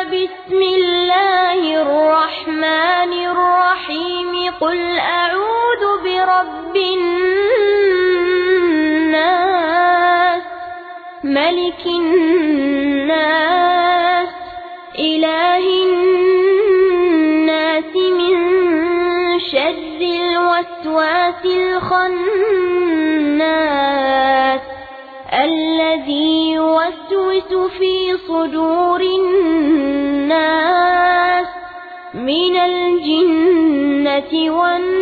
بسم الله الرحمن الرحيم قل أعوذ برب الناس ملك الناس إله الناس من شر الوسواس الخناس الذي يوسوس في صدور الناس من الجنة والناس